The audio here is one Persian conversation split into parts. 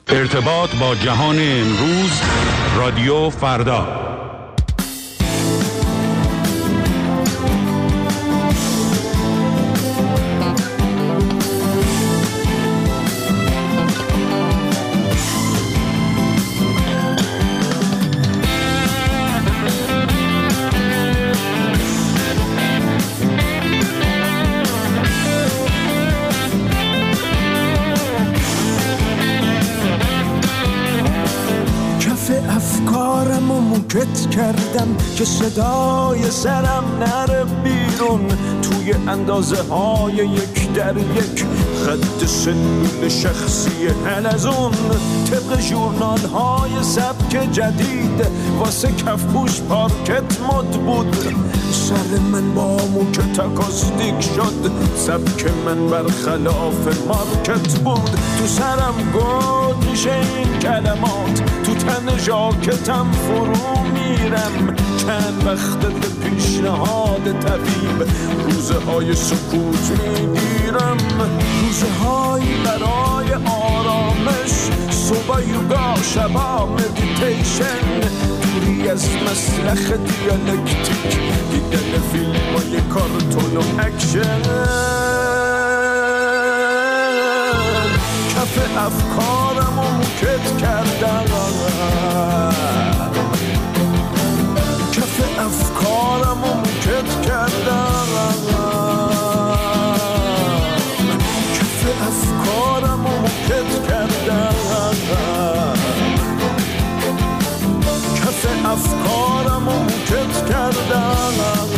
ارتباط با جهان امروز، رادیو فردا. موکت کردم که صدای سرم نره بیرون، توی اندازه های یک در یک خط سلول شخصی حلزون، طبق ژورنال های سبک جدید واسه کفپوش پارکت مد بود. سر من با موکت اکاستیک شد، سبک من برخلاف مارکت بود. تو سرم گود میشه این کلمات، تو تن ژاکتم فرو میرم. چند وقت به پیشنهاد طبیب روزه های سکوت میگیرم، روزه های برای آرامش، صبح یوگا شبا مدیتیشن، دوری از مسلخ دیالکتیک، دیدن فیلم های کارتون و اکشن. کف افکارم و موکت کردم، کف افکارم و موکت کردم، کف افکارم و موکت کردم، کف افکارم و موکت کردم.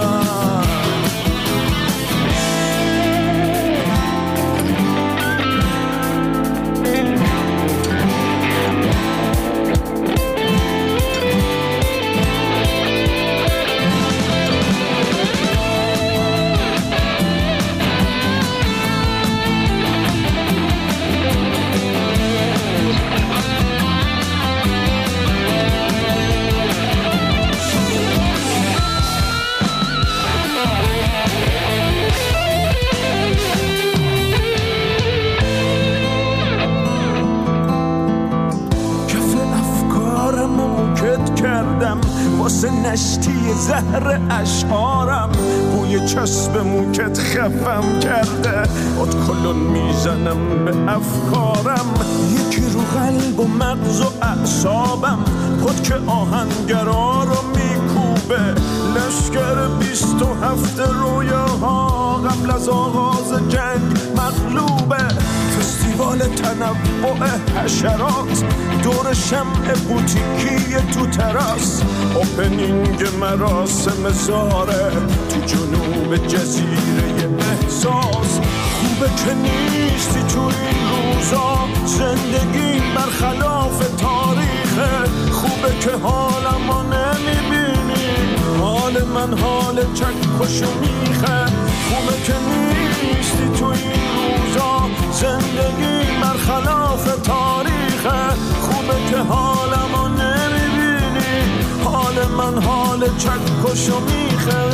واسه نشتی زهر اشعارم، بوی چسب موکت خفم کرده، ادکلون میزنم به افکارم. یکی رو قلب و مغز و اعصابم، پدک آهنگرا رو میکوبه. لشکر 27 رویاها قبل از آغاز جنگ مغلوبه. فستیوال تنوع حشرات، دور شمع بوتیکی تو تراس، اوپنینگ مراسم زاره تو جنوب جزیره احساس. خوبه که نیستی تو این روزا، زندگی برخلاف تاریخه. خوبه که حالمو نمیبینی، حال من حال چکشو میخه. خوبه که نیستی تو این روزا، زندگی برخلاف تاریخه. خوبه که حالمو نمیبینی، حال من حال چکشو میخه.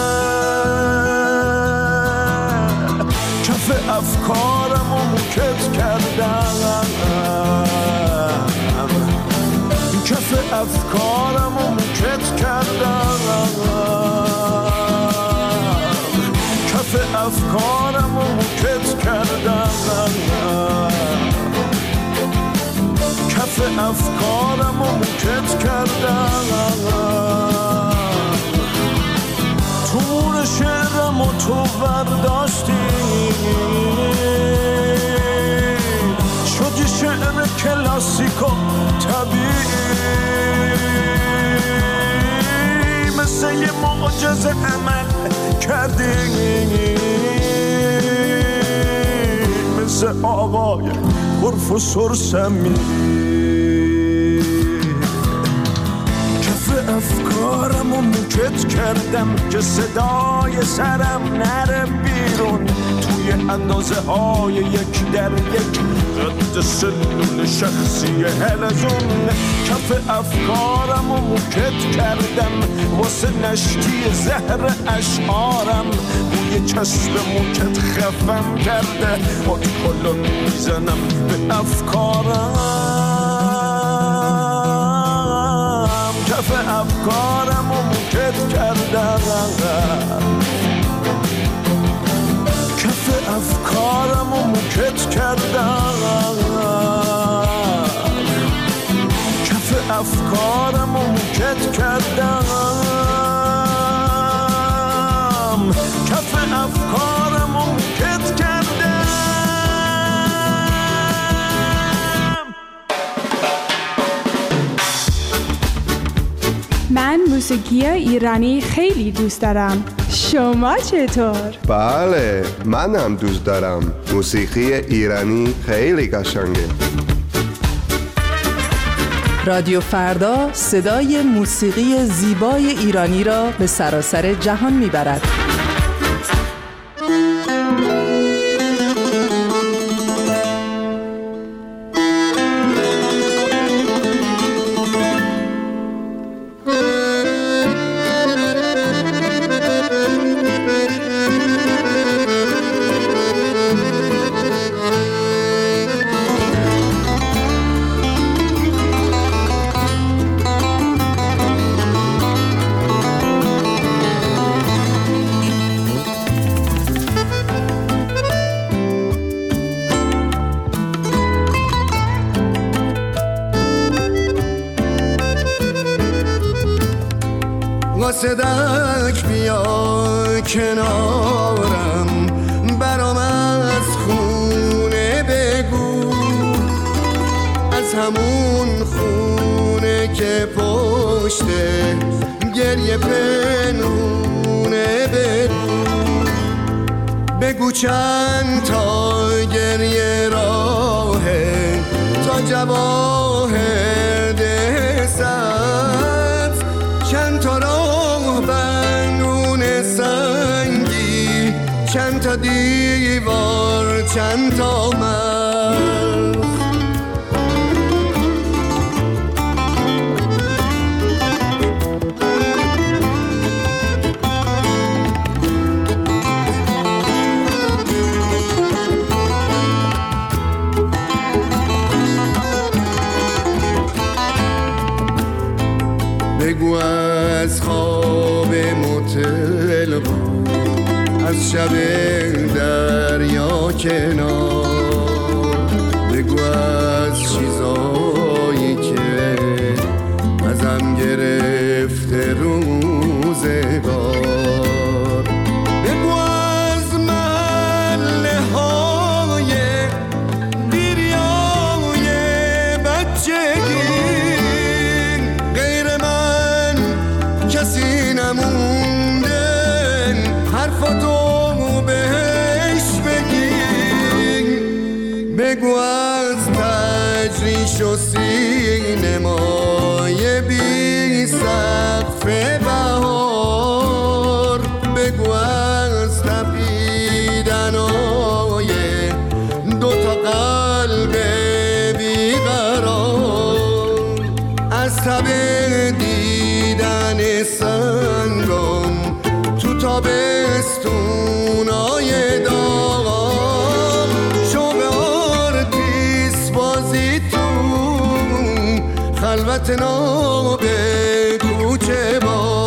کف افکارم و موکت کردم، کف افکارم و موکت کردم، کف افکارم و موکت کردم، کف افکارم و موکت کردم. تور شعرم و تو برداشتی، شدی شعر کلاسیک و طبیعی، مثل یه معجزه عمل کردی، مثل آقای پروفسور سمی. کف افکارم و موکت کردم که صدای سرم نره بیرون، توی اندازه های یک در یک قد سلول شخصی حلزون. کف افکارم و موکت کردم واسه نشتی زهر اشعارم، بوی چسب موکت خفم کرده، ادکلون میزنم به افکارم. افکارم و موکت کردم، کف افکارم و موکت کردم، کف افکارم و موکت کردم، کف افکارم و موکت کردم. من موسیقی ایرانی خیلی دوست دارم. شما چطور؟ بله، منم دوست دارم. موسیقی ایرانی خیلی قشنگه. رادیو فردا صدای موسیقی زیبای ایرانی را به سراسر جهان میبرد. صدک بیا کنارم، برام از خونه بگو، از همون خونه که پشته گریه پنهونه بگو، بگو چند تا گریه راهه تا جواهر ده سبز، چند تا راه بنون سنگی، چند تا دیوار، چند تا مرز. بگو از خواب متل بود، از شب دریا کنار، بگو از چیزایی که ازم گرفته روزگار، بگو از محله های دیریای بچگی، کسی نمونده حرفاتو بهش بگی، بگو از تجریش و سینمای بی سقف بهار، بگو از تپیدنای دوتا قلب بیقرار، از تب دیدن سنگم تو تابستونای داغ، شوق آرتیس بازی تو خلوت ناب کوچه با.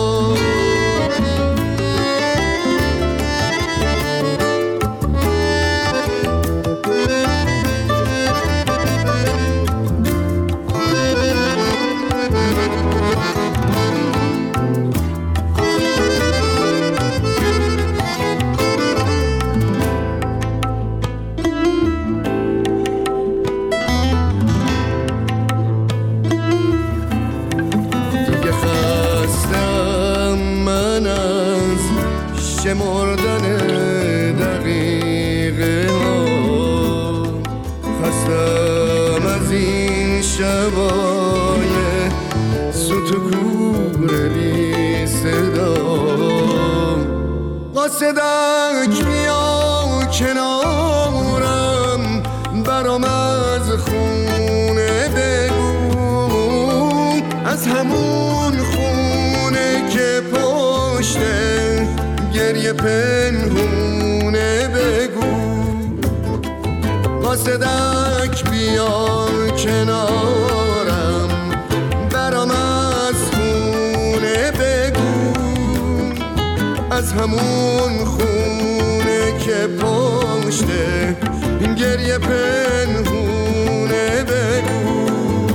شمردن دقیقه ها، خستم از این شبای سوت و کور بی صدا، قاصدک بیا کنارم، برام از خونه بگو، از همون خونه که پشته گریه پنهونه بگو، قاصدک بیا کنارم، برام از خونه همون خونه که پشته گریه پنهونه بگو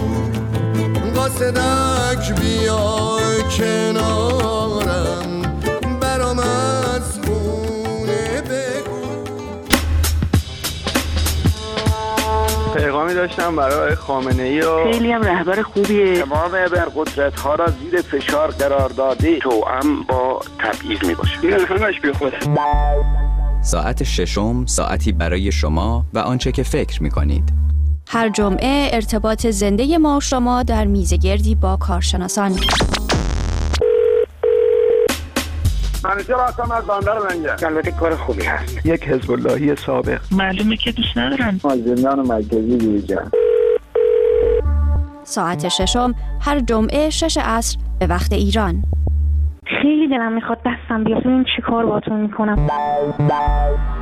قاصدک بیا کنارم برام از خونه بگو. پیغامی داشتم برای خامنه‌ای و خیلی هم رهبر خوبیه. تمام ابرقدرت‌ها را زیر فشار قرار داده توأم با تبعیض میباشه. این همش بیخوده. ساعت ششم ساعتی برای شما و آنچه که فکر می‌کنید. هر جمعه ارتباط زنده ما و شما در میزگردی با کارشناسان. منیجر هستم از بندر لنگر. البته کار خوبی هست. یک حزب اللهی سابق. معلومه که دوست ندارن. زندان مرکزی بیرجن. ساعت ششم هر جمعه 6 عصر به وقت ایران. خیلی دلم میخواد دستم بیاد. این چی کار باهاتون میکنم؟